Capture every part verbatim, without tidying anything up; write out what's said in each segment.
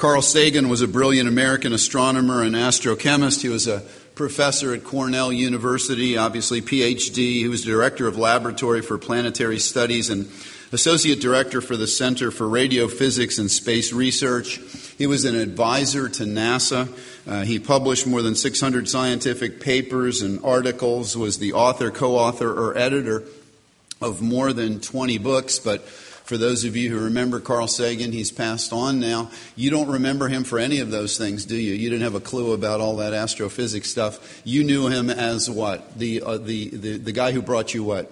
Carl Sagan was a brilliant American astronomer and astrochemist. He was a professor at Cornell University, obviously P H D. He was director of Laboratory for Planetary Studies and associate director for the Center for Radiophysics and Space Research. He was an advisor to NASA. Uh, he published more than six hundred scientific papers and articles, was the author, co-author, or editor of more than twenty books. But for those of you who remember Carl Sagan, he's passed on now. You don't remember him for any of those things, do you? You didn't have a clue about all that astrophysics stuff. You knew him as what? The uh, the, the the guy who brought you what?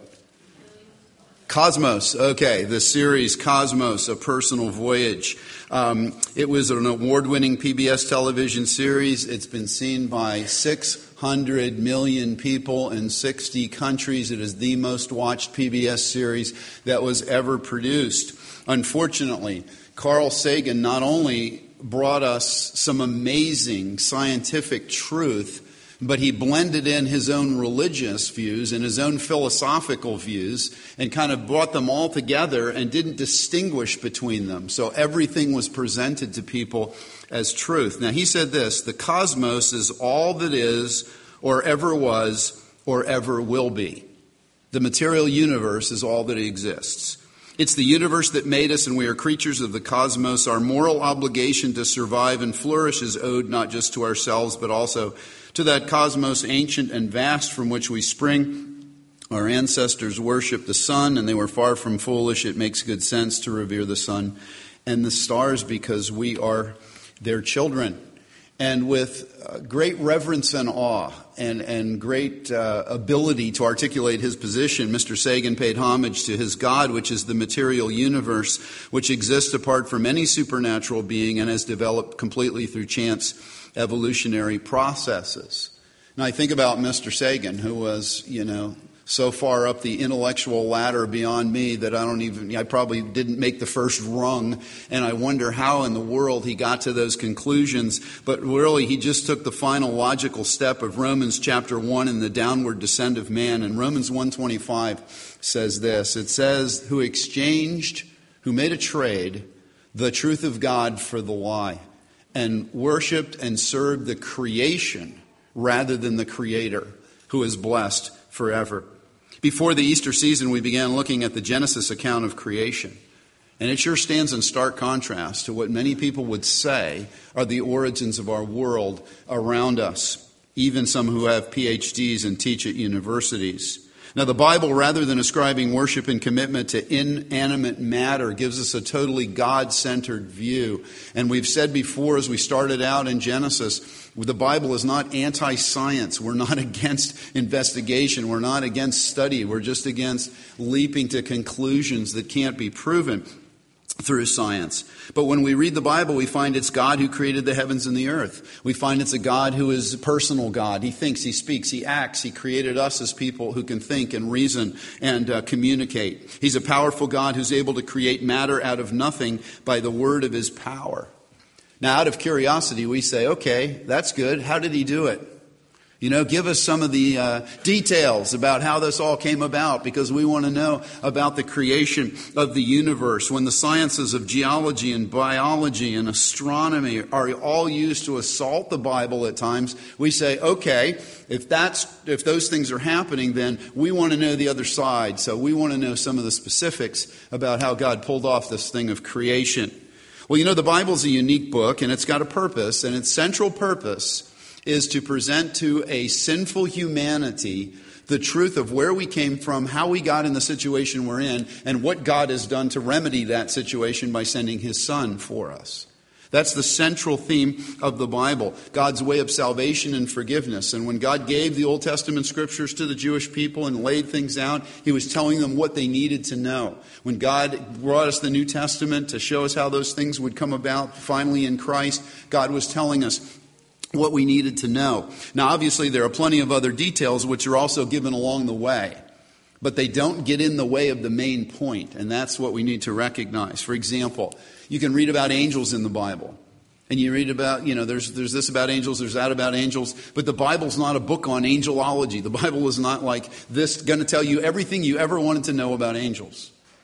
Cosmos. Okay, the series Cosmos, A Personal Voyage. Um, it was an award-winning P B S television series. It's been seen by six hundred million people in sixty countries. It is the most watched P B S series that was ever produced. Unfortunately, Carl Sagan not only brought us some amazing scientific truth, but he blended in his own religious views and his own philosophical views and kind of brought them all together and didn't distinguish between them. So everything was presented to people as truth. Now, he said this: the cosmos is all that is or ever was or ever will be. The material universe is all that exists. It's the universe that made us, and we are creatures of the cosmos. Our moral obligation to survive and flourish is owed not just to ourselves, but also to that cosmos, ancient and vast, from which we spring. Our ancestors worshipped the sun, and they were far from foolish. It makes good sense to revere the sun and the stars because we are their children. And with uh, great reverence and awe and, and great uh, ability to articulate his position, Mister Sagan paid homage to his God, which is the material universe, which exists apart from any supernatural being and has developed completely through chance evolutionary processes. Now, I think about Mister Sagan, who was, you know, so far up the intellectual ladder beyond me that I don't even, I probably didn't make the first rung, and I wonder how in the world he got to those conclusions. But really, he just took the final logical step of Romans chapter one and the downward descent of man. And Romans one twenty-five says this. It says, who exchanged, who made a trade, the truth of God for the lie, and worshipped and served the creation rather than the Creator, who is blessed forever. Before the Easter season, we began looking at the Genesis account of creation. And it sure stands in stark contrast to what many people would say are the origins of our world around us, even some who have P H Ds and teach at universities. Now, the Bible, rather than ascribing worship and commitment to inanimate matter, gives us a totally God-centered view. And we've said before, as we started out in Genesis, the Bible is not anti-science. We're not against investigation. We're not against study. We're just against leaping to conclusions that can't be proven through science. But when we read the Bible, we find it's God who created the heavens and the earth. We find it's a God who is a personal God. He thinks, He speaks, He acts. He created us as people who can think and reason and uh, communicate. He's a powerful God who's able to create matter out of nothing by the word of His power. Now, out of curiosity, we say, okay, that's good. How did He do it? You know, give us some of the uh, details about how this all came about, because we want to know about the creation of the universe. When the sciences of geology and biology and astronomy are all used to assault the Bible at times, we say, okay, if that's if those things are happening, then we want to know the other side. So we want to know some of the specifics about how God pulled off this thing of creation. Well, you know, the Bible's a unique book, and it's got a purpose, and its central purpose is to present to a sinful humanity the truth of where we came from, how we got in the situation we're in, and what God has done to remedy that situation by sending His Son for us. That's the central theme of the Bible, God's way of salvation and forgiveness. And when God gave the Old Testament scriptures to the Jewish people and laid things out, He was telling them what they needed to know. When God brought us the New Testament to show us how those things would come about finally in Christ, God was telling us what we needed to know. Now, obviously, there are plenty of other details which are also given along the way, but they don't get in the way of the main point, and that's what we need to recognize. For example, you can read about angels in the Bible, and you read about, you know, there's there's this about angels, there's that about angels, but the Bible's not a book on angelology. The Bible is not like this going to tell you everything you ever wanted to know about angels.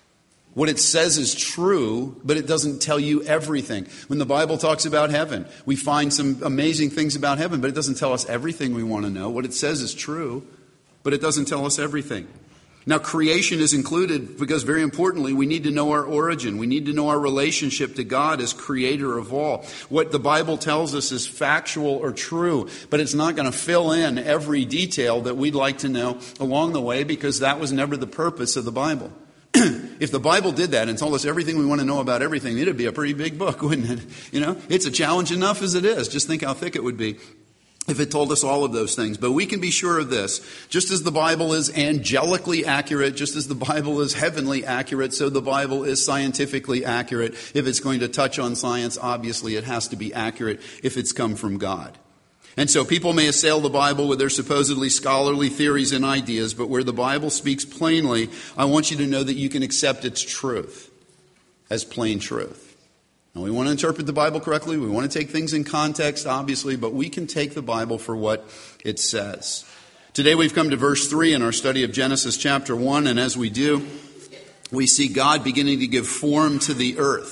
What it says is true, but it doesn't tell you everything. When the Bible talks about heaven, we find some amazing things about heaven, but it doesn't tell us everything we want to know. What it says is true, but it doesn't tell us everything. Now, creation is included because, very importantly, we need to know our origin. We need to know our relationship to God as creator of all. What the Bible tells us is factual or true, but it's not going to fill in every detail that we'd like to know along the way, because that was never the purpose of the Bible. If the Bible did that and told us everything we want to know about everything, it'd be a pretty big book, wouldn't it? You know, it's a challenge enough as it is. Just think how thick it would be if it told us all of those things. But we can be sure of this. Just as the Bible is angelically accurate, just as the Bible is heavenly accurate, so the Bible is scientifically accurate. If it's going to touch on science, obviously it has to be accurate if it's come from God. And so people may assail the Bible with their supposedly scholarly theories and ideas, but where the Bible speaks plainly, I want you to know that you can accept its truth as plain truth. Now, we want to interpret the Bible correctly. We want to take things in context, obviously, but we can take the Bible for what it says. Today we've come to verse three in our study of Genesis chapter one, and as we do, we see God beginning to give form to the earth.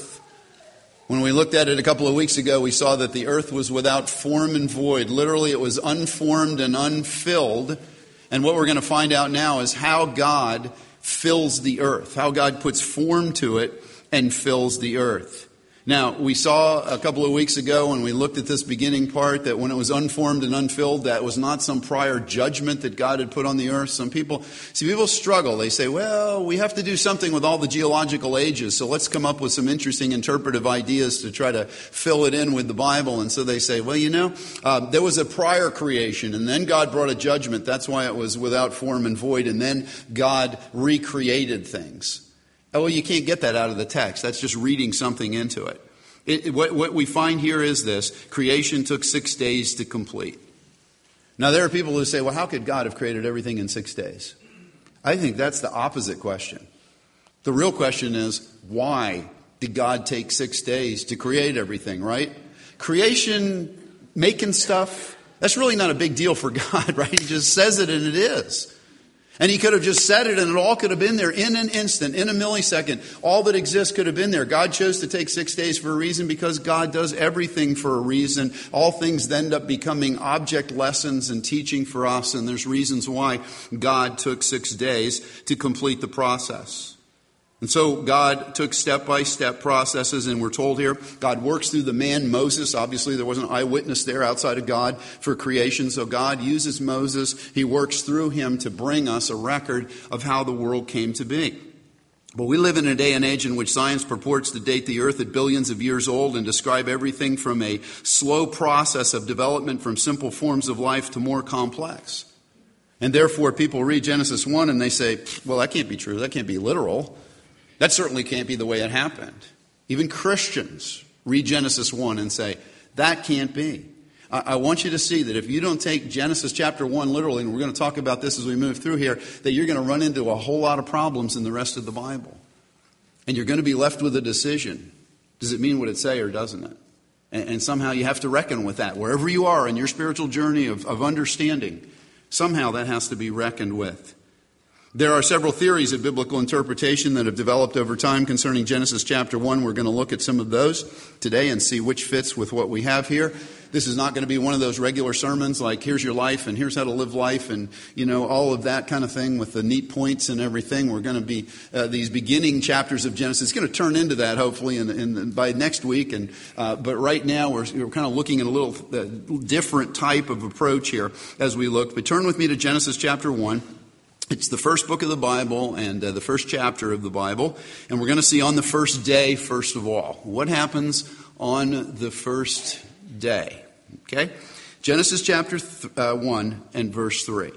When we looked at it a couple of weeks ago, we saw that the earth was without form and void. Literally, it was unformed and unfilled. And what we're going to find out now is how God fills the earth, how God puts form to it and fills the earth. Now, we saw a couple of weeks ago when we looked at this beginning part that when it was unformed and unfilled, that was not some prior judgment that God had put on the earth. Some people, see, people struggle. They say, well, we have to do something with all the geological ages, so let's come up with some interesting interpretive ideas to try to fill it in with the Bible. And so they say, well, you know, uh, there was a prior creation, and then God brought a judgment. That's why it was without form and void, and then God recreated things. Oh, well, you can't get that out of the text. That's just reading something into it. It, it what, what we find here is this. Creation took six days to complete. Now, there are people who say, well, how could God have created everything in six days? I think that's the opposite question. The real question is, why did God take six days to create everything, right? Creation, making stuff, that's really not a big deal for God, right? He just says it and it is. And he could have just said it and it all could have been there in an instant, in a millisecond. All that exists could have been there. God chose to take six days for a reason because God does everything for a reason. All things end up becoming object lessons and teaching for us. And there's reasons why God took six days to complete the process. And so God took step-by-step processes, and we're told here, God works through the man Moses. Obviously, there was an eyewitness there outside of God for creation. So God uses Moses. He works through him to bring us a record of how the world came to be. But we live in a day and age in which science purports to date the earth at billions of years old and describe everything from a slow process of development from simple forms of life to more complex. And therefore, people read Genesis one and they say, well, that can't be true. That can't be literal. That certainly can't be the way it happened. Even Christians read Genesis one and say, that can't be. I, I want you to see that if you don't take Genesis chapter one literally, and we're going to talk about this as we move through here, that you're going to run into a whole lot of problems in the rest of the Bible. And you're going to be left with a decision. Does it mean what it say or doesn't it? And, and somehow you have to reckon with that. Wherever you are in your spiritual journey of, of understanding, somehow that has to be reckoned with. There are several theories of biblical interpretation that have developed over time concerning Genesis chapter one. We're going to look at some of those today and see which fits with what we have here. This is not going to be one of those regular sermons like here's your life and here's how to live life and, you know, all of that kind of thing with the neat points and everything. We're going to be uh, these beginning chapters of Genesis. It's going to turn into that hopefully in, in, by next week. And uh, but right now we're, we're kind of looking at a little uh, different type of approach here as we look. But turn with me to Genesis chapter one. It's the first book of the Bible and uh, the first chapter of the Bible. And we're going to see on the first day, first of all. What happens on the first day? Okay? Genesis chapter th- uh, one and verse three.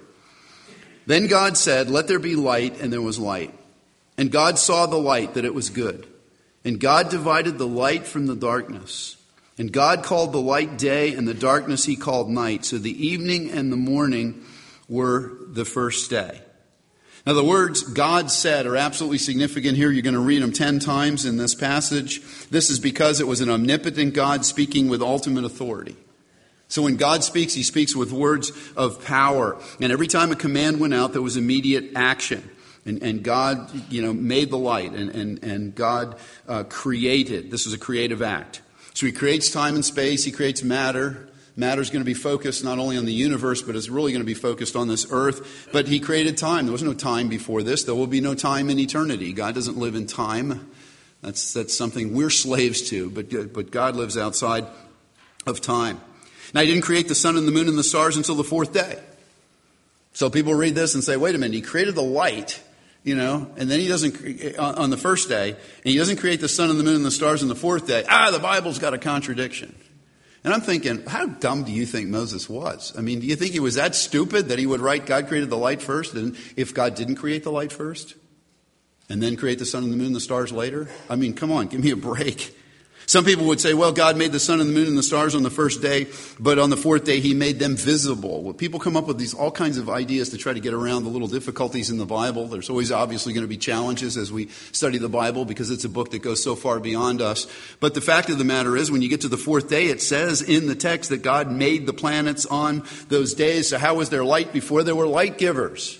Then God said, let there be light, and there was light. And God saw the light, that it was good. And God divided the light from the darkness. And God called the light day, and the darkness he called night. So the evening and the morning were the first day. Now, the words God said are absolutely significant here. You're going to read them ten times in this passage. This is because it was an omnipotent God speaking with ultimate authority. So when God speaks, he speaks with words of power. And every time a command went out, there was immediate action. And, and God, you know, made the light, and, and, and God uh, created. This was a creative act. So he creates time and space. He creates matter. Matter is going to be focused not only on the universe, but it's really going to be focused on this earth. But he created time. There was no time before this. There will be no time in eternity. God doesn't live in time. That's that's something we're slaves to. But but God lives outside of time. Now, he didn't create the sun and the moon and the stars until the fourth day. So people read this and say, wait a minute, he created the light, you know, and then he doesn't, on the first day, and he doesn't create the sun and the moon and the stars on the fourth day. Ah, the Bible's got a contradiction. And I'm thinking, how dumb do you think Moses was? I mean, do you think he was that stupid that he would write God created the light first, and if God didn't create the light first, and then create the sun and the moon and the stars later? I mean, come on, give me a break. Some people would say, well, God made the sun and the moon and the stars on the first day, but on the fourth day he made them visible. Well, people come up with these all kinds of ideas to try to get around the little difficulties in the Bible. There's always obviously going to be challenges as we study the Bible because it's a book that goes so far beyond us. But the fact of the matter is, when you get to the fourth day, it says in the text that God made the planets on those days. So how was there light before there were light givers?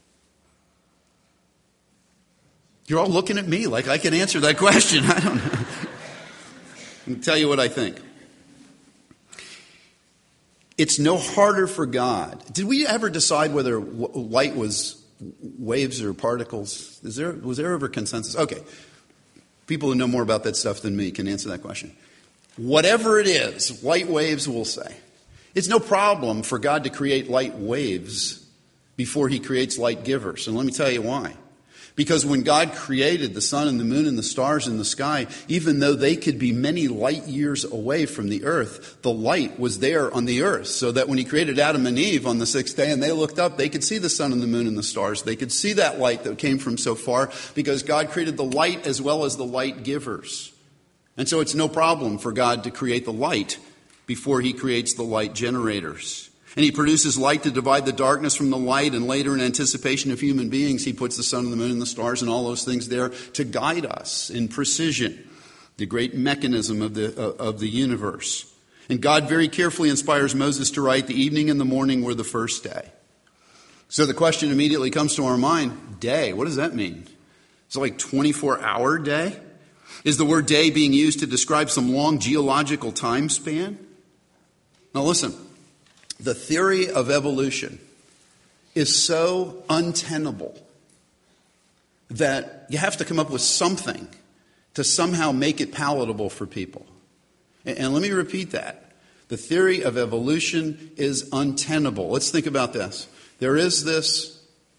You're all looking at me like I can answer that question. I don't know. I'll tell you what I think. It's no harder for God. Did we ever decide whether light was waves or particles? Is there, was there ever consensus? Okay. People who know more about that stuff than me can answer that question. Whatever it is, light waves will say. It's no problem for God to create light waves before he creates light givers. And let me tell you why. Because when God created the sun and the moon and the stars in the sky, even though they could be many light years away from the earth, the light was there on the earth. So that when he created Adam and Eve on the sixth day and they looked up, they could see the sun and the moon and the stars. They could see that light that came from so far because God created the light as well as the light givers. And so it's no problem for God to create the light before he creates the light generators. And he produces light to divide the darkness from the light, and later in anticipation of human beings, he puts the sun and the moon and the stars and all those things there to guide us in precision, the great mechanism of the, uh, of the universe. And God very carefully inspires Moses to write, the evening and the morning were the first day. So the question immediately comes to our mind, day, what does that mean? Is it like twenty-four hour day? Is the word day being used to describe some long geological time span? Now listen. The theory of evolution is so untenable that you have to come up with something to somehow make it palatable for people. And let me repeat that. The theory of evolution is untenable. Let's think about this. There is this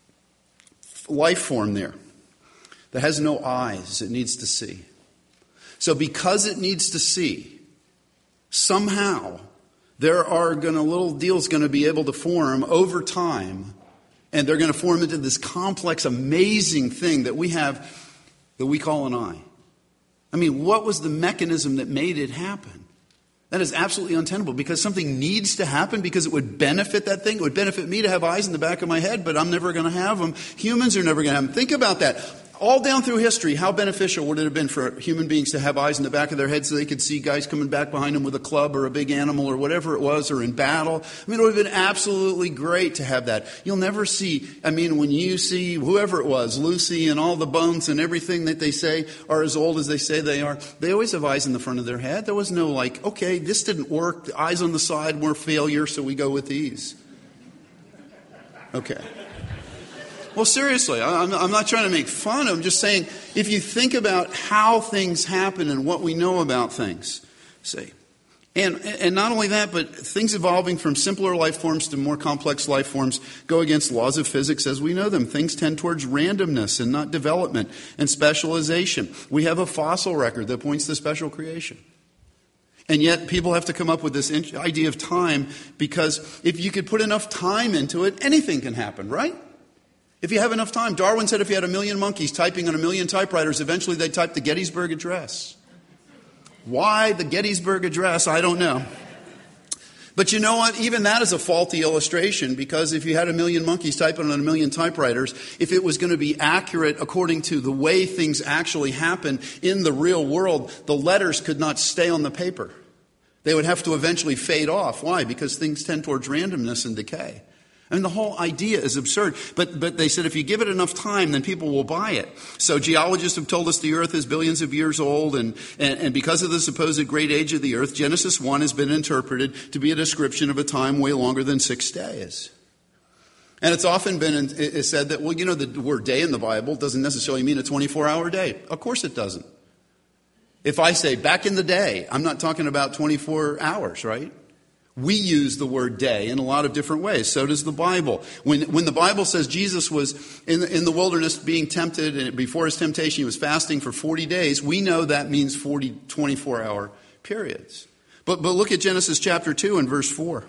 life form there that has no eyes. It needs to see. So because it needs to see, somehow there are going to, little deals going to be able to form over time, and they're going to form into this complex, amazing thing that we have that we call an eye. I mean, what was the mechanism that made it happen? That is absolutely untenable because something needs to happen because it would benefit that thing. It would benefit me to have eyes in the back of my head, but I'm never going to have them. Humans are never going to have them. Think about that. All down through history, how beneficial would it have been for human beings to have eyes in the back of their head so they could see guys coming back behind them with a club or a big animal or whatever it was, or in battle? I mean, it would have been absolutely great to have that. You'll never see, I mean, when you see whoever it was, Lucy and all the bones and everything that they say are as old as they say they are, they always have eyes in the front of their head. There was no like, okay, this didn't work. The eyes on the side were failure, so we go with these. Okay. Well, seriously, I'm not trying to make fun. I'm just saying, if you think about how things happen and what we know about things, see, and and not only that, but things evolving from simpler life forms to more complex life forms go against laws of physics as we know them. Things tend towards randomness and not development and specialization. We have a fossil record that points to special creation. And yet people have to come up with this idea of time because if you could put enough time into it, anything can happen, right? If you have enough time. Darwin said if you had a million monkeys typing on a million typewriters, eventually they'd type the Gettysburg Address. Why the Gettysburg Address? I don't know. But you know what? Even that is a faulty illustration because if you had a million monkeys typing on a million typewriters, if it was going to be accurate according to the way things actually happen in the real world, the letters could not stay on the paper. They would have to eventually fade off. Why? Because things tend towards randomness and decay. I mean, the whole idea is absurd. But but they said if you give it enough time, then people will buy it. So geologists have told us the earth is billions of years old. And, and, and because of the supposed great age of the earth, Genesis one has been interpreted to be a description of a time way longer than six days. And it's often been it's said that, well, you know, the word day in the Bible doesn't necessarily mean a twenty-four hour day. Of course it doesn't. If I say back in the day, I'm not talking about twenty-four hours, right? We use the word day in a lot of different ways. So does the Bible. When when the Bible says Jesus was in the, in the wilderness being tempted, and before his temptation he was fasting for forty days, we know that means forty, twenty-four hour periods. But, but look at Genesis chapter two and verse four.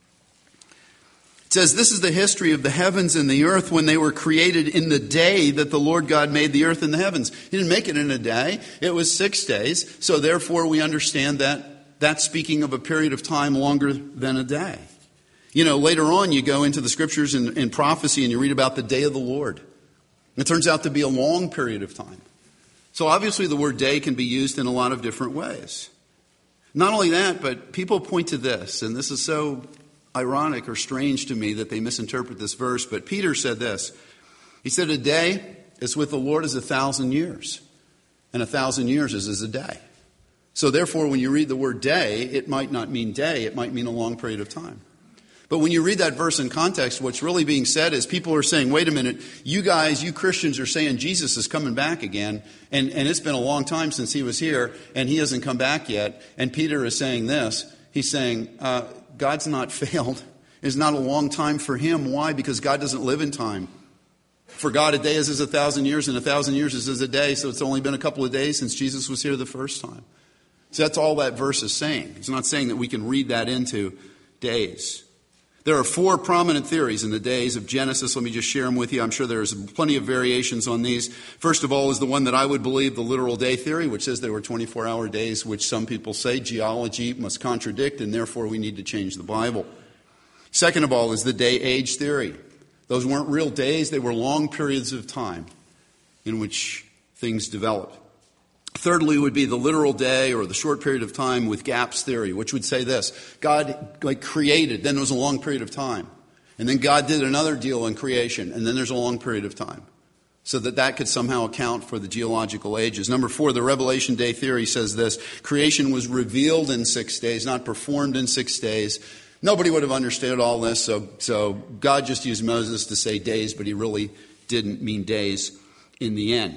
It says, this is the history of the heavens and the earth when they were created in the day that the Lord God made the earth and the heavens. He didn't make it in a day. It was six days. So therefore we understand that that's speaking of a period of time longer than a day. You know, later on you go into the scriptures in, in prophecy and you read about the day of the Lord. It turns out to be a long period of time. So obviously the word day can be used in a lot of different ways. Not only that, but people point to this, and this is so ironic or strange to me that they misinterpret this verse, but Peter said this. He said, a day is with the Lord as a thousand years, and a thousand years is as a day. So therefore, when you read the word day, it might not mean day, it might mean a long period of time. But when you read that verse in context, what's really being said is people are saying, wait a minute, you guys, you Christians are saying Jesus is coming back again, and, and it's been a long time since he was here, and he hasn't come back yet. And Peter is saying this, he's saying, uh, God's not failed. It's not a long time for him. Why? Because God doesn't live in time. For God, a day is as a thousand years, and a thousand years is as a day, so it's only been a couple of days since Jesus was here the first time. So that's all that verse is saying. It's not saying that we can read that into days. There are four prominent theories in the days of Genesis. Let me just share them with you. I'm sure there's plenty of variations on these. First of all is the one that I would believe, the literal day theory, which says there were twenty-four hour days, which some people say geology must contradict, and therefore we need to change the Bible. Second of all is the day-age theory. Those weren't real days. They were long periods of time in which things developed. Thirdly would be the literal day or the short period of time with gaps theory, which would say this. God like created, then there was a long period of time. And then God did another deal in creation, and then there's a long period of time. So that that could somehow account for the geological ages. Number four, the Revelation Day theory says this. Creation was revealed in six days, not performed in six days. Nobody would have understood all this, so, so God just used Moses to say days, but he really didn't mean days in the end.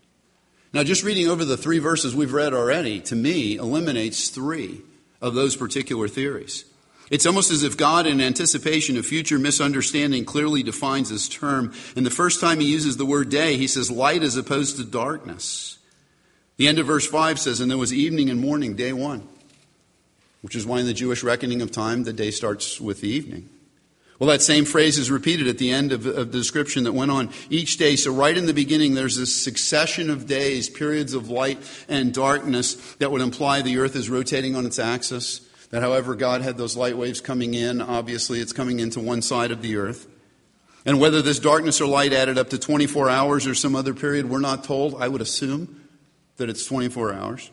Now, just reading over the three verses we've read already, to me, eliminates three of those particular theories. It's almost as if God, in anticipation of future misunderstanding, clearly defines this term. And the first time he uses the word day, he says light as opposed to darkness. The end of verse five says, and there was evening and morning, day one. Which is why in the Jewish reckoning of time, the day starts with the evening. Well, that same phrase is repeated at the end of, of the description that went on each day. So right in the beginning, there's this succession of days, periods of light and darkness that would imply the earth is rotating on its axis. That however God had those light waves coming in, obviously it's coming into one side of the earth. And whether this darkness or light added up to twenty-four hours or some other period, we're not told. I would assume that it's twenty-four hours.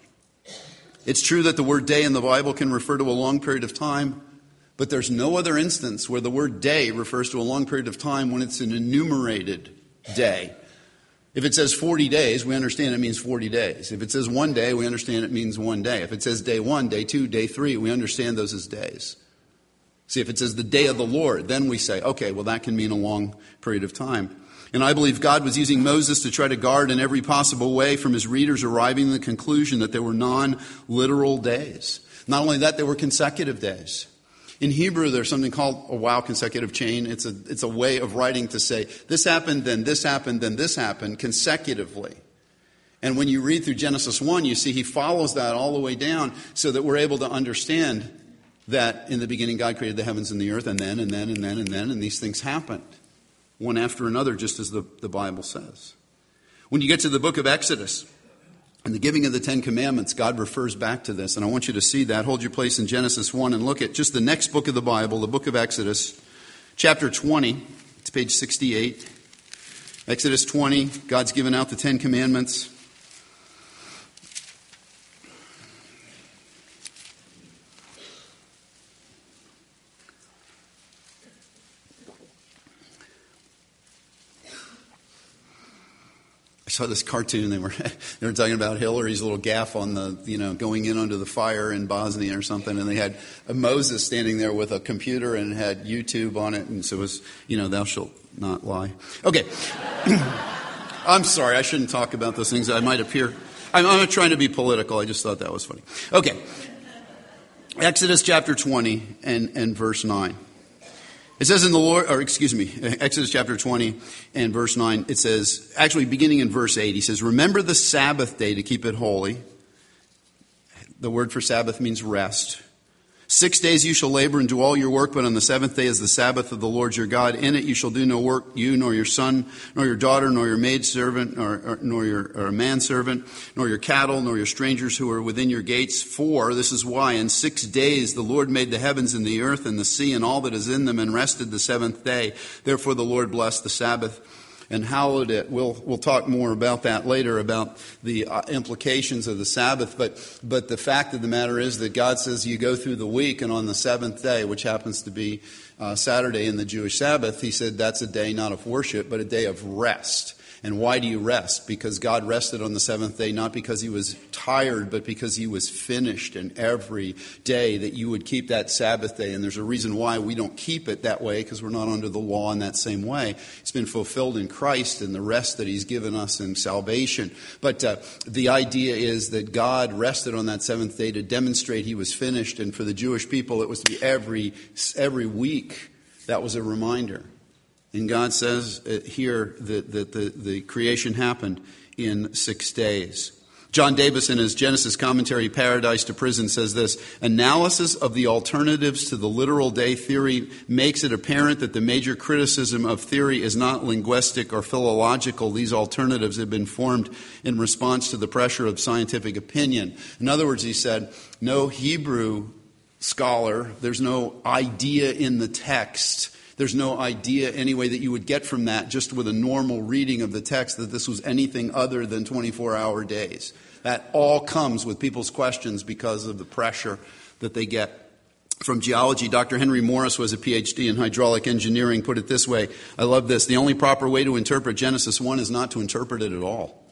It's true that the word day in the Bible can refer to a long period of time, but there's no other instance where the word day refers to a long period of time when it's an enumerated day. If it says forty days, we understand it means forty days. If it says one day, we understand it means one day. If it says day one, day two, day three, we understand those as days. See, if it says the day of the Lord, then we say, okay, well, that can mean a long period of time. And I believe God was using Moses to try to guard in every possible way from his readers arriving at the conclusion that there were non-literal days. Not only that, there were consecutive days. In Hebrew, there's something called a wow consecutive chain. It's a, it's a way of writing to say, this happened, then this happened, then this happened consecutively. And when you read through Genesis one, you see he follows that all the way down so that we're able to understand that in the beginning God created the heavens and the earth, and then, and then, and then, and then, and these things happened. One after another, just as the, the Bible says. When you get to the book of Exodus and the giving of the Ten Commandments, God refers back to this. And I want you to see that. Hold your place in Genesis one and look at just the next book of the Bible, the book of Exodus, chapter twenty. It's page sixty-eight. Exodus twenty, God's given out the Ten Commandments. I saw this cartoon. They were they were talking about Hillary's little gaffe on the, you know, going in under the fire in Bosnia or something, and they had a Moses standing there with a computer and had YouTube on it, and so it was, you know, thou shalt not lie. Okay, I'm sorry, I shouldn't talk about those things. I might appear. I'm, I'm not trying to be political. I just thought that was funny. Okay, Exodus chapter twenty and and verse nine. It says in the Lord, or excuse me, Exodus chapter twenty and verse nine, it says, actually beginning in verse eight, he says, remember the Sabbath day to keep it holy. The word for Sabbath means rest. Six days you shall labor and do all your work, but on the seventh day is the Sabbath of the Lord your God. In it you shall do no work, you nor your son, nor your daughter, nor your maidservant, nor, or, nor your or manservant, nor your cattle, nor your strangers who are within your gates. For, this is why, in six days the Lord made the heavens and the earth and the sea and all that is in them, and rested the seventh day. Therefore the Lord blessed the Sabbath and hallowed it. We'll we'll talk more about that later, about the uh, implications of the Sabbath. But but the fact of the matter is that God says you go through the week, and on the seventh day, which happens to be uh, Saturday in the Jewish Sabbath, he said that's a day not of worship, but a day of rest. And why do you rest? Because God rested on the seventh day, not because he was tired, but because he was finished. And every day that you would keep that Sabbath day, and there's a reason why we don't keep it that way, because we're not under the law in that same way. It's been fulfilled in Christ and the rest that he's given us in salvation. But uh, the idea is that God rested on that seventh day to demonstrate he was finished. And for the Jewish people, it was to be every every week. That was a reminder. And God says here that, that the, the creation happened in six days. John Davis, in his Genesis commentary, Paradise to Prison, says this: analysis of the alternatives to the literal day theory makes it apparent that the major criticism of theory is not linguistic or philological. These alternatives have been formed in response to the pressure of scientific opinion. In other words, he said, no Hebrew scholar, there's no idea in the text, there's no idea anyway that you would get from that just with a normal reading of the text that this was anything other than twenty-four hour days. That all comes with people's questions because of the pressure that they get from geology. Doctor Henry Morris was a P H D in hydraulic engineering, put it this way. I love this. The only proper way to interpret Genesis one is not to interpret it at all.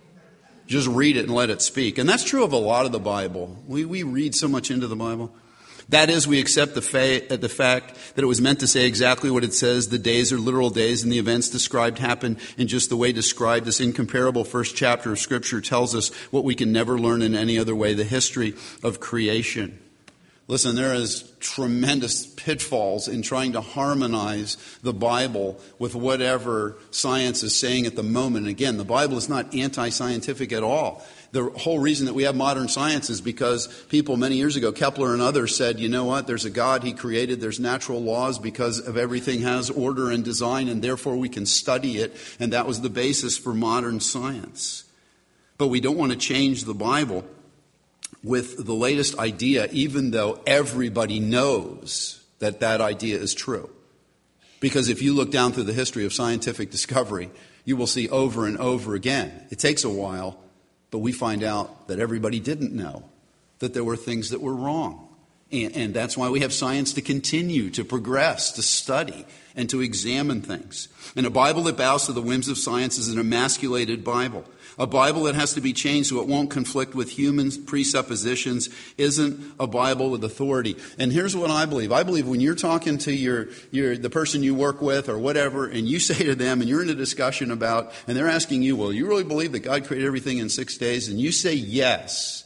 Just read it and let it speak. And that's true of a lot of the Bible. We, we read so much into the Bible. That is, we accept the, fa- the fact that it was meant to say exactly what it says. The days are literal days, and the events described happen in just the way described. This incomparable first chapter of Scripture tells us what we can never learn in any other way, the history of creation. Listen, there is tremendous pitfalls in trying to harmonize the Bible with whatever science is saying at the moment. Again, the Bible is not anti-scientific at all. The whole reason that we have modern science is because people many years ago, Kepler and others, said, you know what, there's a God, he created, there's natural laws because of everything has order and design, and therefore we can study it. And that was the basis for modern science. But we don't want to change the Bible with the latest idea, even though everybody knows that that idea is true. Because if you look down through the history of scientific discovery, you will see over and over again, it takes a while, but we find out that everybody didn't know that there were things that were wrong. And, and that's why we have science to continue, to progress, to study, and to examine things. And a Bible that bows to the whims of science is an emasculated Bible. A Bible that has to be changed so it won't conflict with human presuppositions isn't a Bible with authority. And here's what I believe. I believe when you're talking to your, your the person you work with or whatever, and you say to them, and you're in a discussion about, and they're asking you, well, you really believe that God created everything in six days? And you say yes.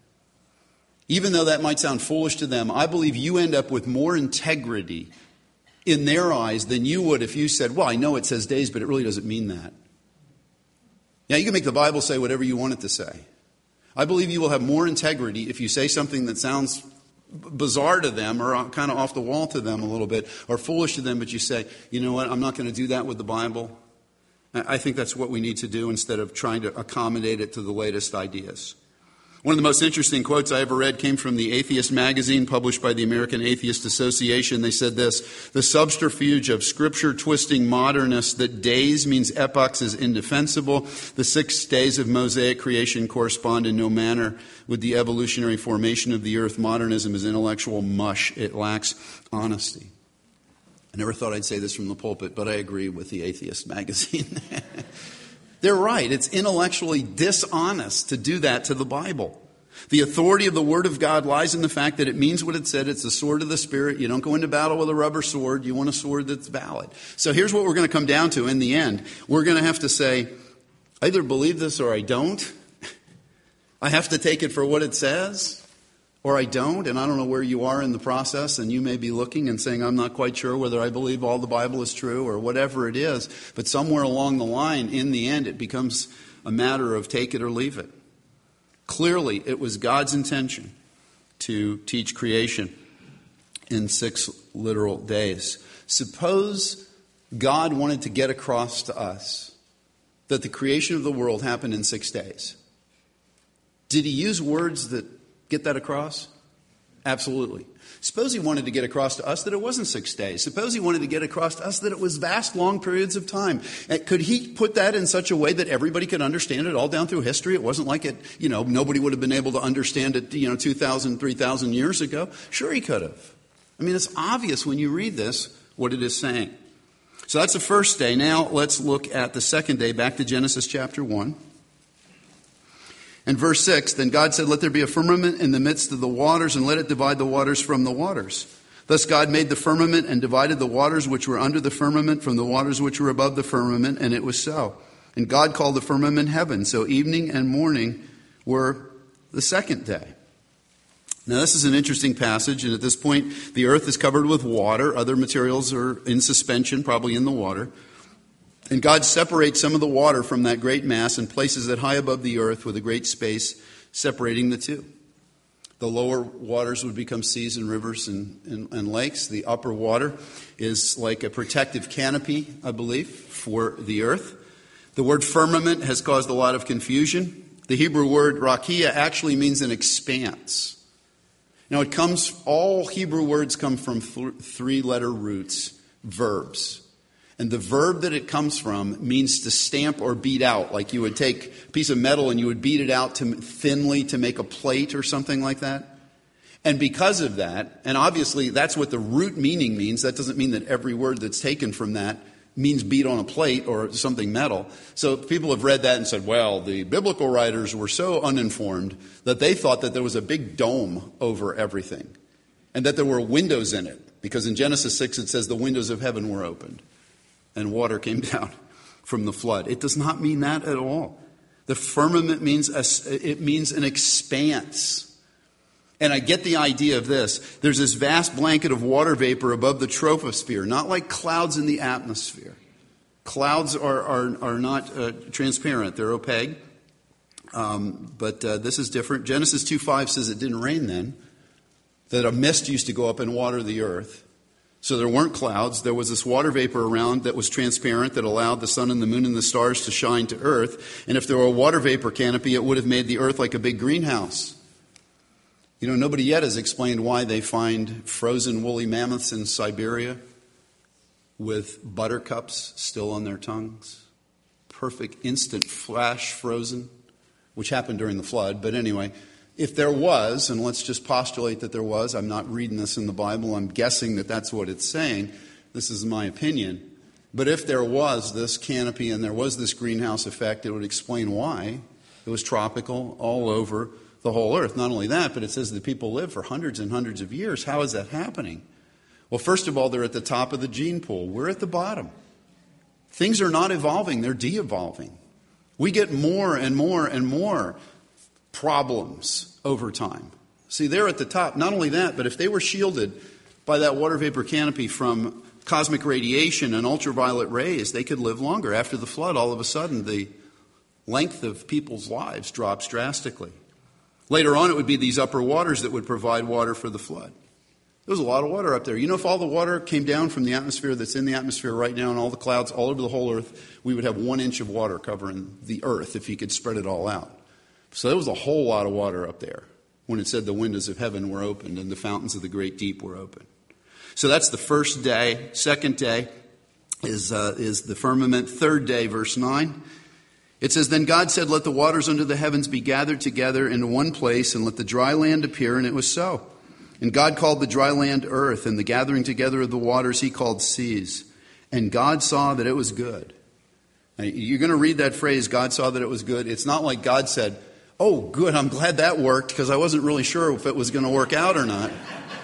Even though that might sound foolish to them, I believe you end up with more integrity in their eyes than you would if you said, well, I know it says days, but it really doesn't mean that. Now, you can make the Bible say whatever you want it to say. I believe you will have more integrity if you say something that sounds bizarre to them or kind of off the wall to them a little bit or foolish to them, but you say, you know what, I'm not going to do that with the Bible. I think that's what we need to do instead of trying to accommodate it to the latest ideas. One of the most interesting quotes I ever read came from the Atheist magazine published by the American Atheist Association. They said this: the subterfuge of scripture-twisting modernists that days means epochs is indefensible. The six days of Mosaic creation correspond in no manner with the evolutionary formation of the earth. Modernism is intellectual mush. It lacks honesty. I never thought I'd say this from the pulpit, but I agree with the Atheist magazine. They're right. It's intellectually dishonest to do that to the Bible. The authority of the Word of God lies in the fact that it means what it said. It's the sword of the Spirit. You don't go into battle with a rubber sword. You want a sword that's valid. So here's what we're going to come down to in the end. We're going to have to say, I either believe this or I don't. I have to take it for what it says, or I don't. And I don't know where you are in the process, and you may be looking and saying, I'm not quite sure whether I believe all the Bible is true or whatever it is. But somewhere along the line, in the end, it becomes a matter of take it or leave it. Clearly, it was God's intention to teach creation in six literal days. Suppose God wanted to get across to us that the creation of the world happened in six days. Did he use words that get that across? Absolutely. Suppose he wanted to get across to us that it wasn't six days. Suppose he wanted to get across to us that it was vast, long periods of time. And could he put that in such a way that everybody could understand it all down through history? It wasn't like it, you know, nobody would have been able to understand it, you know, two thousand, three thousand years ago. Sure he could have. I mean, it's obvious when you read this what it is saying. So that's the first day. Now let's look at the second day, back to Genesis chapter one. And verse six, then God said, let there be a firmament in the midst of the waters, and let it divide the waters from the waters. Thus God made the firmament and divided the waters which were under the firmament from the waters which were above the firmament, and it was so. And God called the firmament heaven. So evening and morning were the second day. Now this is an interesting passage, and at this point the earth is covered with water. Other materials are in suspension, probably in the water. And God separates some of the water from that great mass and places it high above the earth with a great space separating the two. The lower waters would become seas and rivers and, and, and lakes. The upper water is like a protective canopy, I believe, for the earth. The word firmament has caused a lot of confusion. The Hebrew word rakia actually means an expanse. Now it comes, all Hebrew words come from th- three-letter roots, verbs. And the verb that it comes from means to stamp or beat out. Like you would take a piece of metal and you would beat it out to, thinly to make a plate or something like that. And because of that, and obviously that's what the root meaning means. That doesn't mean that every word that's taken from that means beat on a plate or something metal. So people have read that and said, well, the biblical writers were so uninformed that they thought that there was a big dome over everything and that there were windows in it. Because in Genesis six it says the windows of heaven were opened and water came down from the flood. It does not mean that at all. The firmament means a, it means an expanse. And I get the idea of this. There's this vast blanket of water vapor above the troposphere, not like clouds in the atmosphere. Clouds are, are, are not uh, transparent. They're opaque. Um, but uh, this is different. Genesis two five says it didn't rain then, that a mist used to go up and water the earth. So there weren't clouds. There was this water vapor around that was transparent that allowed the sun and the moon and the stars to shine to earth. And if there were a water vapor canopy, it would have made the earth like a big greenhouse. You know, nobody yet has explained why they find frozen woolly mammoths in Siberia with buttercups still on their tongues. Perfect instant flash frozen, which happened during the flood. But anyway, if there was, and let's just postulate that there was, I'm not reading this in the Bible, I'm guessing that that's what it's saying. This is my opinion. But if there was this canopy and there was this greenhouse effect, it would explain why it was tropical all over the whole earth. Not only that, but it says that people live for hundreds and hundreds of years. How is that happening? Well, first of all, they're at the top of the gene pool. We're at the bottom. Things are not evolving, they're de-evolving. We get more and more and more problems over time. See, they're at the top. Not only that, but if they were shielded by that water vapor canopy from cosmic radiation and ultraviolet rays, they could live longer. After the flood, all of a sudden, the length of people's lives drops drastically. Later on, it would be these upper waters that would provide water for the flood. There was a lot of water up there. You know, if all the water came down from the atmosphere that's in the atmosphere right now and all the clouds all over the whole earth, we would have one inch of water covering the earth if you could spread it all out. So there was a whole lot of water up there when it said the windows of heaven were opened and the fountains of the great deep were open. So that's the first day. Second day is uh, is the firmament. Third day, verse nine. It says, then God said, let the waters under the heavens be gathered together into one place, and let the dry land appear, and it was so. And God called the dry land earth, and the gathering together of the waters he called seas. And God saw that it was good. Now, you're going to read that phrase, God saw that it was good. It's not like God said, oh, good, I'm glad that worked because I wasn't really sure if it was going to work out or not.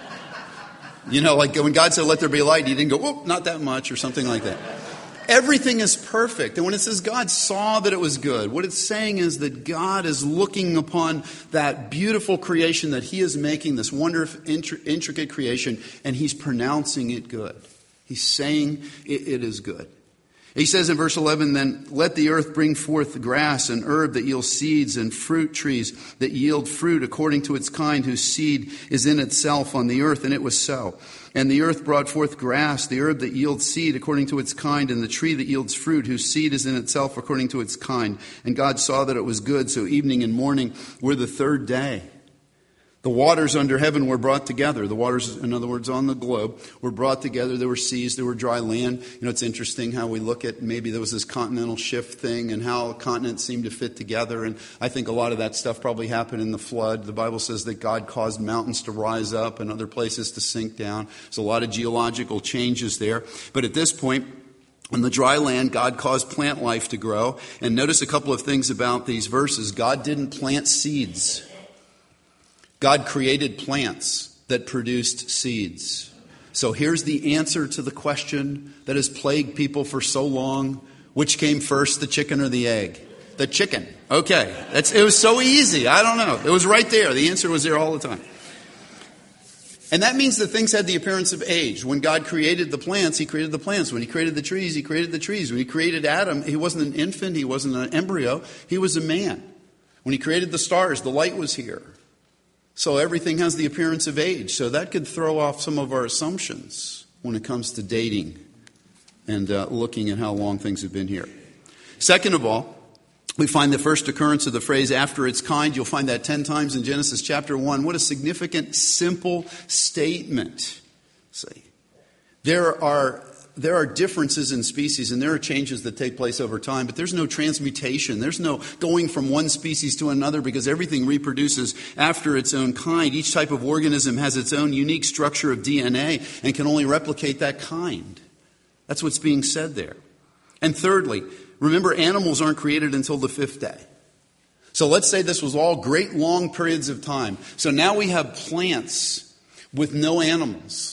You know, like when God said, let there be light, he didn't go, oh, not that much or something like that. Everything is perfect. And when it says God saw that it was good, what it's saying is that God is looking upon that beautiful creation that he is making, this wonderful, intricate creation, and he's pronouncing it good. He's saying it, it is good. He says in verse eleven, then let the earth bring forth grass and herb that yield seeds and fruit trees that yield fruit according to its kind, whose seed is in itself on the earth. And it was so. And the earth brought forth grass, the herb that yields seed according to its kind, and the tree that yields fruit, whose seed is in itself according to its kind. And God saw that it was good. So evening and morning were the third day. The waters under heaven were brought together. The waters, in other words, on the globe, were brought together. There were seas, there were dry land. You know, it's interesting how we look at maybe there was this continental shift thing and how continents seemed to fit together. And I think a lot of that stuff probably happened in the flood. The Bible says that God caused mountains to rise up and other places to sink down. There's a lot of geological changes there. But at this point, on the dry land, God caused plant life to grow. And notice a couple of things about these verses. God didn't plant seeds. God created plants that produced seeds. So here's the answer to the question that has plagued people for so long. Which came first, the chicken or the egg? The chicken. Okay. That's, it was so easy. I don't know. It was right there. The answer was there all the time. And that means that things had the appearance of age. When God created the plants, he created the plants. When he created the trees, he created the trees. When he created Adam, he wasn't an infant. He wasn't an embryo. He was a man. When he created the stars, the light was here. So everything has the appearance of age. So that could throw off some of our assumptions when it comes to dating and uh, looking at how long things have been here. Second of all, we find the first occurrence of the phrase after its kind. You'll find that ten times in Genesis chapter one. What a significant, simple statement. See, there are There are differences in species and there are changes that take place over time, but there's no transmutation. There's no going from one species to another because everything reproduces after its own kind. Each type of organism has its own unique structure of D N A and can only replicate that kind. That's what's being said there. And thirdly, remember, animals aren't created until the fifth day. So let's say this was all great long periods of time. So now we have plants with no animals.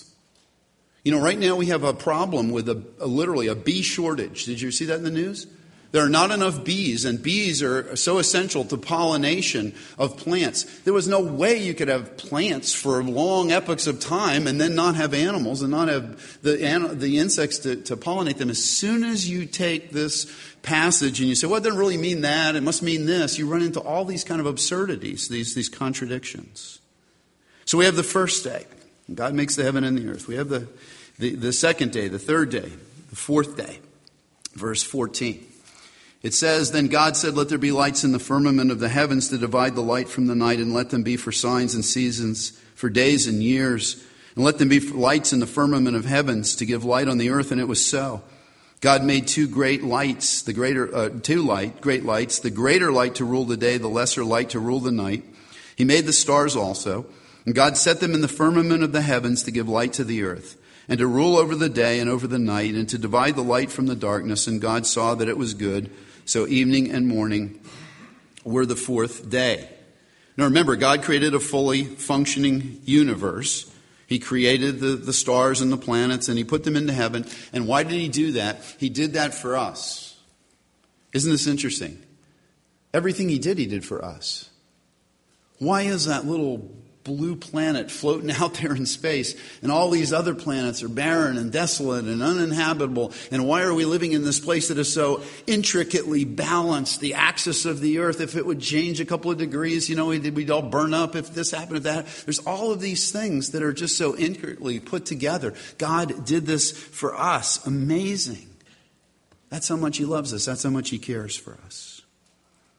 You know, right now we have a problem with a, a literally a bee shortage. Did you see that in the news? There are not enough bees, and bees are so essential to pollination of plants. There was no way you could have plants for long epochs of time and then not have animals and not have the the insects to, to pollinate them. As soon as you take this passage and you say, well, it doesn't really mean that, it must mean this, you run into all these kind of absurdities, these, these contradictions. So we have the first day. God makes the heaven and the earth. We have the, the, the second day, the third day, the fourth day. Verse fourteen. It says, then God said, let there be lights in the firmament of the heavens to divide the light from the night, and let them be for signs and seasons, for days and years. And let them be for lights in the firmament of heavens to give light on the earth. And it was so. God made two great lights, the greater, uh, two light, great lights, the greater light to rule the day, the lesser light to rule the night. He made the stars also. And God set them in the firmament of the heavens to give light to the earth, and to rule over the day and over the night, and to divide the light from the darkness. And God saw that it was good. So evening and morning were the fourth day. Now remember, God created a fully functioning universe. He created the, the stars and the planets, and he put them into heaven. And why did he do that? He did that for us. Isn't this interesting? Everything he did, he did for us. Why is that little blue planet floating out there in space, and all these other planets are barren and desolate and uninhabitable? And why are we living in this place that is so intricately balanced, the axis of the earth? If it would change a couple of degrees, you know, we'd, we'd all burn up. If this happened, if that. There's all of these things that are just so intricately put together. God did this for us. Amazing. That's how much he loves us. That's how much he cares for us.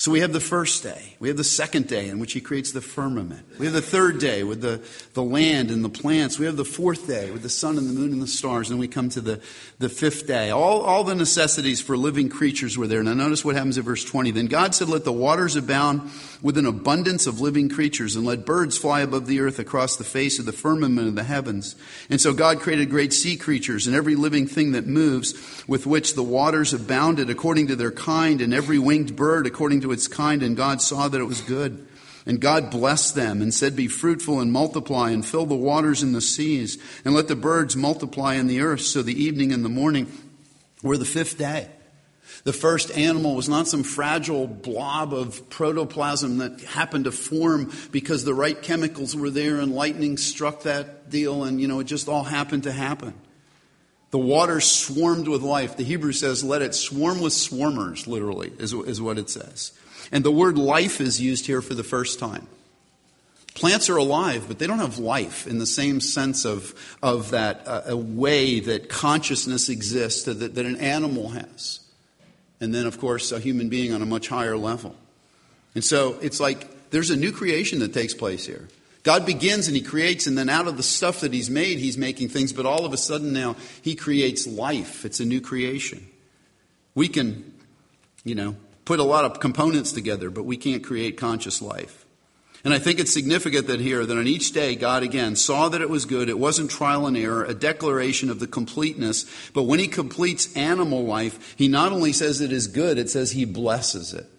So we have the first day. We have the second day in which he creates the firmament. We have the third day with the, the land and the plants. We have the fourth day with the sun and the moon and the stars. And we come to the, the fifth day. All, all the necessities for living creatures were there. Now notice what happens in verse twenty. Then God said, let the waters abound with an abundance of living creatures, and let birds fly above the earth across the face of the firmament of the heavens. And so God created great sea creatures and every living thing that moves, with which the waters abounded according to their kind, and every winged bird according to its kind, and God saw that it was good. And God blessed them and said, be fruitful and multiply and fill the waters in the seas, and let the birds multiply in the earth. So the evening and the morning were the fifth day. The first animal was not some fragile blob of protoplasm that happened to form because the right chemicals were there and lightning struck that deal, and you know it just all happened to happen. The water swarmed with life. The Hebrew says, let it swarm with swarmers, literally, is, is what it says. And the word life is used here for the first time. Plants are alive, but they don't have life in the same sense of, of that uh, a way that consciousness exists that, that an animal has. And then, of course, a human being on a much higher level. And so it's like there's a new creation that takes place here. God begins and he creates, and then out of the stuff that he's made, he's making things. But all of a sudden now, he creates life. It's a new creation. We can, you know, put a lot of components together, but we can't create conscious life. And I think it's significant that here, that on each day, God again saw that it was good. It wasn't trial and error, a declaration of the completeness. But when he completes animal life, he not only says it is good, it says he blesses it.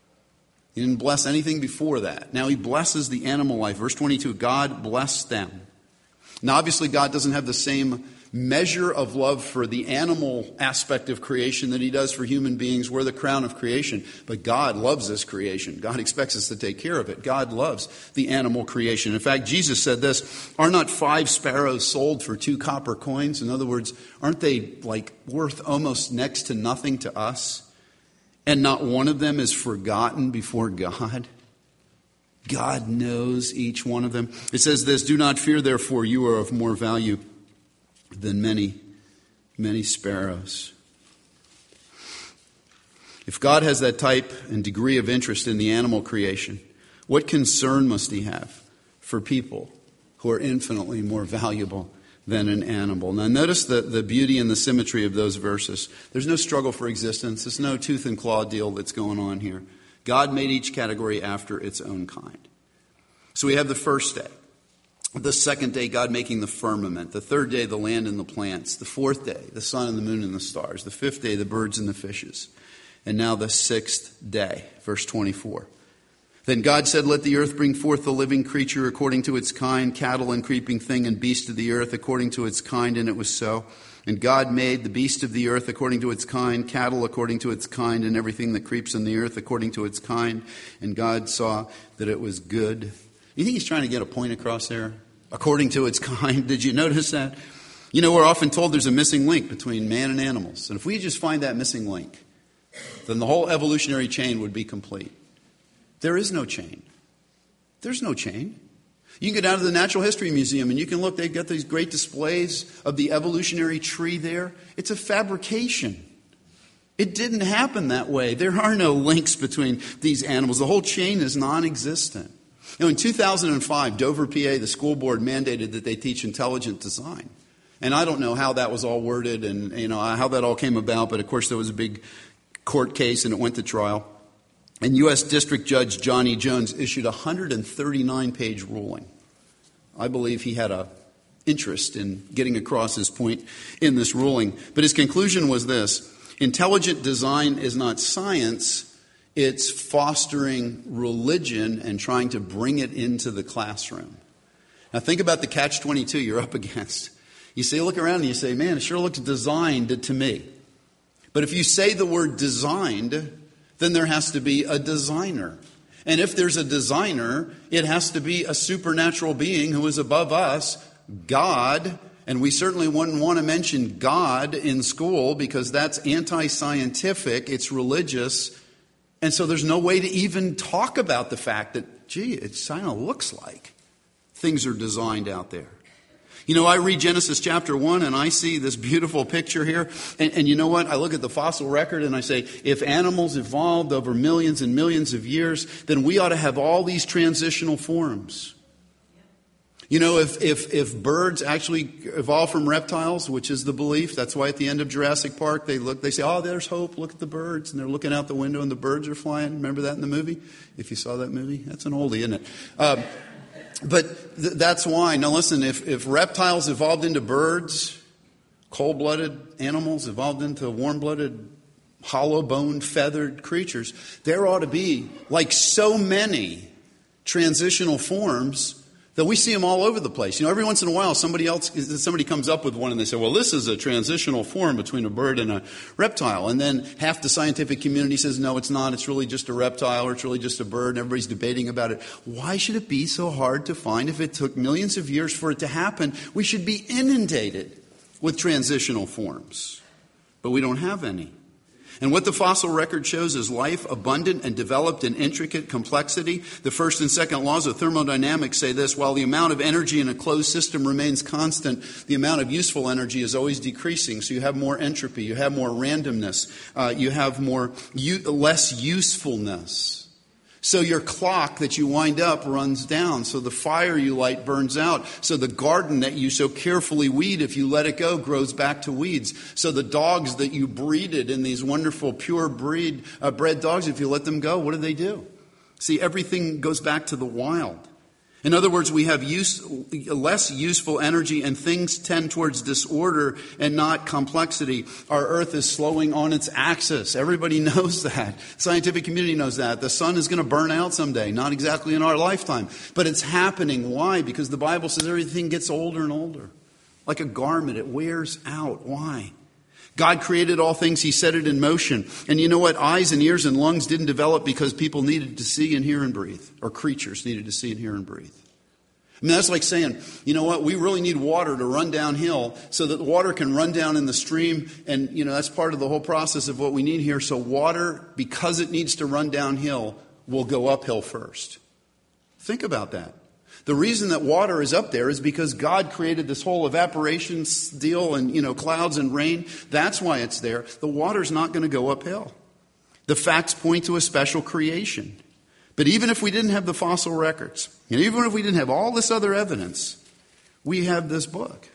He didn't bless anything before that. Now he blesses the animal life. Verse twenty-two, God blessed them. Now obviously God doesn't have the same measure of love for the animal aspect of creation that he does for human beings. We're the crown of creation. But God loves this creation. God expects us to take care of it. God loves the animal creation. In fact, Jesus said this, are not five sparrows sold for two copper coins? In other words, aren't they like worth almost next to nothing to us? And not one of them is forgotten before God. God knows each one of them. It says this, do not fear, therefore, you are of more value than many, many sparrows. If God has that type and degree of interest in the animal creation, what concern must he have for people who are infinitely more valuable than an animal? Now notice the, the beauty and the symmetry of those verses. There's no struggle for existence. There's no tooth and claw deal that's going on here. God made each category after its own kind. So we have the first day. The second day, God making the firmament. The third day, the land and the plants. The fourth day, the sun and the moon and the stars. The fifth day, the birds and the fishes. And now the sixth day, verse twenty-four. Then God said, let the earth bring forth the living creature according to its kind, cattle and creeping thing and beast of the earth according to its kind, and it was so. And God made the beast of the earth according to its kind, cattle according to its kind, and everything that creeps on the earth according to its kind. And God saw that it was good. You think he's trying to get a point across there? According to its kind. Did you notice that? You know, we're often told there's a missing link between man and animals. And if we just find that missing link, then the whole evolutionary chain would be complete. There is no chain. There's no chain. You can go down to the Natural History Museum and you can look, they've got these great displays of the evolutionary tree there. It's a fabrication. It didn't happen that way. There are no links between these animals. The whole chain is non-existent. You know, in two thousand five, Dover, P A, the school board mandated that they teach intelligent design. And I don't know how that was all worded and, you know, how that all came about, but of course there was a big court case and it went to trial. And U S District Judge Johnny Jones issued a one hundred thirty-nine page ruling. I believe he had a interest in getting across his point in this ruling. But his conclusion was this: intelligent design is not science, it's fostering religion and trying to bring it into the classroom. Now think about the catch twenty-two you're up against. You say, look around and you say, man, it sure looks designed to me. But if you say the word designed, then there has to be a designer. And if there's a designer, it has to be a supernatural being who is above us, God. And we certainly wouldn't want to mention God in school because that's anti-scientific, it's religious. And so there's no way to even talk about the fact that, gee, it kind of looks like things are designed out there. You know, I read Genesis chapter one and I see this beautiful picture here. And, and you know what? I look at the fossil record and I say, if animals evolved over millions and millions of years, then we ought to have all these transitional forms. You know, if, if, if birds actually evolved from reptiles, which is the belief, that's why at the end of Jurassic Park, they look, they say, oh, there's hope. Look at the birds. And they're looking out the window and the birds are flying. Remember that in the movie? If you saw that movie, that's an oldie, isn't it? Um, But th- that's why. Now listen, if, if reptiles evolved into birds, cold-blooded animals evolved into warm-blooded, hollow-boned, feathered creatures, there ought to be, like so many transitional forms, that we see them all over the place. You know, every once in a while, somebody else, somebody comes up with one and they say, well, this is a transitional form between a bird and a reptile. And then half the scientific community says, no, it's not. It's really just a reptile or it's really just a bird. And everybody's debating about it. Why should it be so hard to find? If it took millions of years for it to happen, we should be inundated with transitional forms. But we don't have any. And what the fossil record shows is life abundant and developed in intricate complexity. The first and second laws of thermodynamics say this: while the amount of energy in a closed system remains constant, the amount of useful energy is always decreasing. So you have more entropy, you have more randomness, uh, you have more u- less usefulness. So your clock that you wind up runs down. So the fire you light burns out. So the garden that you so carefully weed, if you let it go, grows back to weeds. So the dogs that you breeded in these wonderful pure breed uh, bred dogs, if you let them go, what do they do? See, everything goes back to the wild. In other words, we have use, less useful energy and things tend towards disorder and not complexity. Our earth is slowing on its axis. Everybody knows that. Scientific community knows that. The sun is going to burn out someday. Not exactly in our lifetime. But it's happening. Why? Because the Bible says everything gets older and older. Like a garment, it wears out. Why? God created all things. He set it in motion. And you know what? Eyes and ears and lungs didn't develop because people needed to see and hear and breathe. Or creatures needed to see and hear and breathe. I mean, that's like saying, you know what? We really need water to run downhill so that the water can run down in the stream. And, you know, that's part of the whole process of what we need here. So water, because it needs to run downhill, will go uphill first. Think about that. The reason that water is up there is because God created this whole evaporation deal and, you know, clouds and rain. That's why it's there. The water's not going to go uphill. The facts point to a special creation. But even if we didn't have the fossil records, and even if we didn't have all this other evidence, we have this book.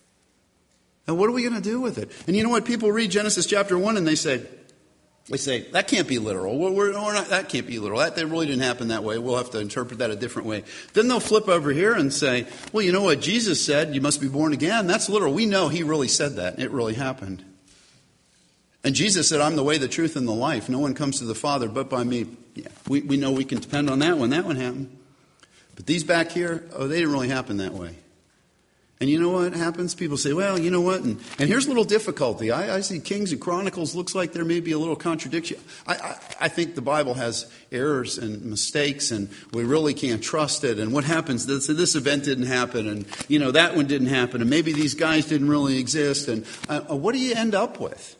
And what are we going to do with it? And you know what? People read Genesis chapter one and they say, They say, that can't be literal. We're, we're not, that can't be literal. That, that really didn't happen that way. We'll have to interpret that a different way. Then they'll flip over here and say, well, you know what Jesus said, you must be born again. That's literal. We know he really said that. It really happened. And Jesus said, I'm the way, the truth, and the life. No one comes to the Father but by me. Yeah, we, we know we can depend on that one. That one happened. But these back here, oh, they didn't really happen that way. And you know what happens? People say, well, you know what? And, and here's a little difficulty. I, I see Kings and Chronicles. Looks like there may be a little contradiction. I, I, I think the Bible has errors and mistakes, and we really can't trust it. And what happens? This, this event didn't happen, and, you know, that one didn't happen, and maybe these guys didn't really exist. And uh, what do you end up with?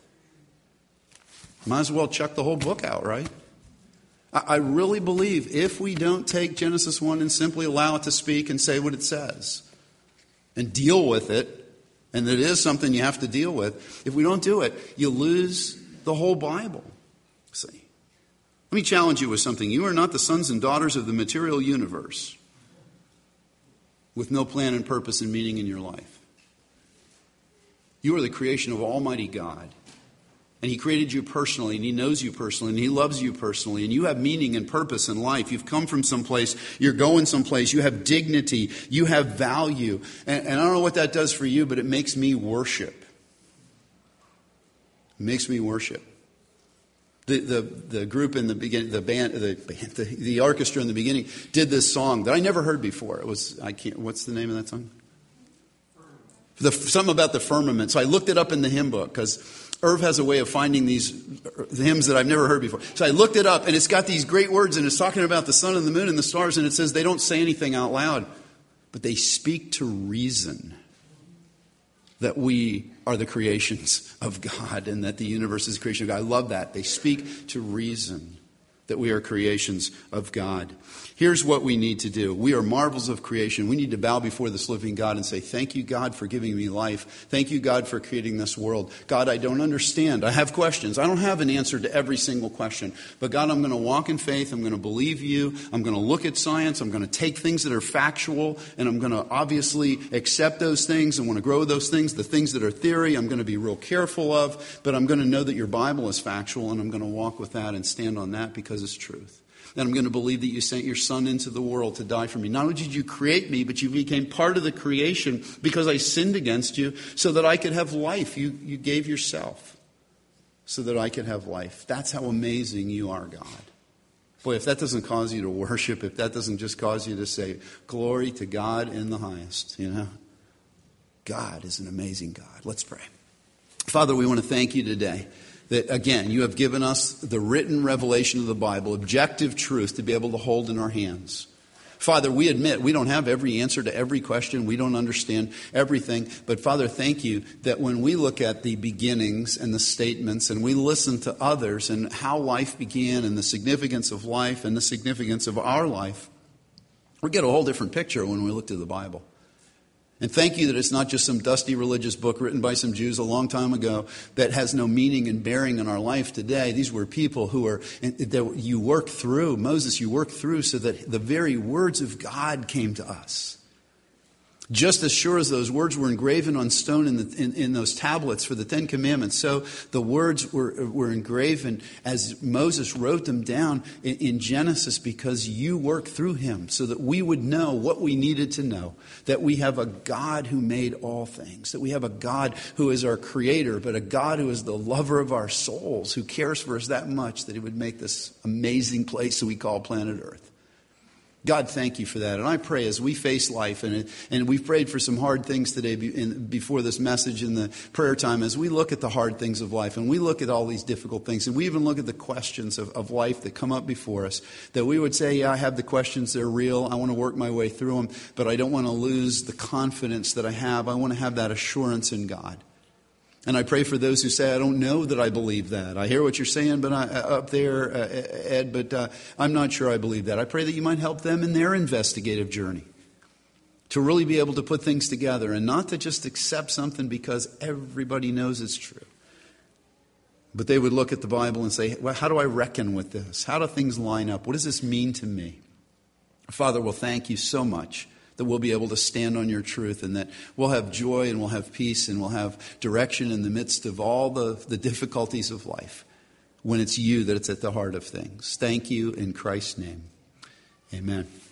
Might as well chuck the whole book out, right? I, I really believe if we don't take Genesis one and simply allow it to speak and say what it says, and deal with it, and it is something you have to deal with. If we don't do it, you lose the whole Bible. See, let me challenge you with something. You are not the sons and daughters of the material universe with no plan and purpose and meaning in your life. You are the creation of Almighty God. And he created you personally, and he knows you personally, and he loves you personally, and you have meaning and purpose in life. You've come from someplace, you're going someplace, you have dignity, you have value. And, and I don't know what that does for you, but it makes me worship. It makes me worship. The, the, the group in the beginning, the band, the, band the, the orchestra in the beginning did this song that I never heard before. It was, I can't, what's the name of that song? The, something about the firmament. So I looked it up in the hymn book because Irv has a way of finding these hymns that I've never heard before. So I looked it up, and it's got these great words, and it's talking about the sun and the moon and the stars, and it says they don't say anything out loud, but they speak to reason that we are the creations of God and that the universe is a creation of God. I love that. They speak to reason. that we are creations of God. Here's what we need to do. We are marvels of creation. We need to bow before this living God and say, thank you, God, for giving me life. Thank you, God, for creating this world. God, I don't understand. I have questions. I don't have an answer to every single question. But God, I'm going to walk in faith. I'm going to believe you. I'm going to look at science. I'm going to take things that are factual, and I'm going to obviously accept those things and want to grow those things. The things that are theory, I'm going to be real careful of. But I'm going to know that your Bible is factual, and I'm going to walk with that and stand on that because it's truth. And I'm going to believe that you sent your Son into the world to die for me. Not only did you create me, but you became part of the creation because I sinned against you so that I could have life. You, you gave yourself so that I could have life. That's how amazing you are, God. Boy, if that doesn't cause you to worship, if that doesn't just cause you to say, glory to God in the highest, you know. God is an amazing God. Let's pray. Father, we want to thank you today that, again, you have given us the written revelation of the Bible, objective truth to be able to hold in our hands. Father, we admit we don't have every answer to every question. We don't understand everything. But Father, thank you that when we look at the beginnings and the statements and we listen to others and how life began and the significance of life and the significance of our life, we get a whole different picture when we look to the Bible. And thank you that it's not just some dusty religious book written by some Jews a long time ago that has no meaning and bearing in our life today. These were people who are, that you worked through, Moses, you worked through so that the very words of God came to us. Just as sure as those words were engraven on stone in, the, in, in those tablets for the Ten Commandments, so the words were, were engraven as Moses wrote them down in, in Genesis because you worked through him so that we would know what we needed to know, that we have a God who made all things, that we have a God who is our creator, but a God who is the lover of our souls, who cares for us that much that he would make this amazing place that we call planet Earth. God, thank you for that. And I pray as we face life, and and we've prayed for some hard things today before this message in the prayer time, as we look at the hard things of life and we look at all these difficult things and we even look at the questions of, of life that come up before us, that we would say, yeah, I have the questions, they're real, I want to work my way through them, but I don't want to lose the confidence that I have. I want to have that assurance in God. And I pray for those who say, I don't know that I believe that. I hear what you're saying but I, up there, uh, Ed, but uh, I'm not sure I believe that. I pray that you might help them in their investigative journey to really be able to put things together and not to just accept something because everybody knows it's true. But they would look at the Bible and say, well, how do I reckon with this? How do things line up? What does this mean to me? Father, well, thank you so much that we'll be able to stand on your truth and that we'll have joy and we'll have peace and we'll have direction in the midst of all the, the difficulties of life when it's you that it's at the heart of things. Thank you in Christ's name. Amen.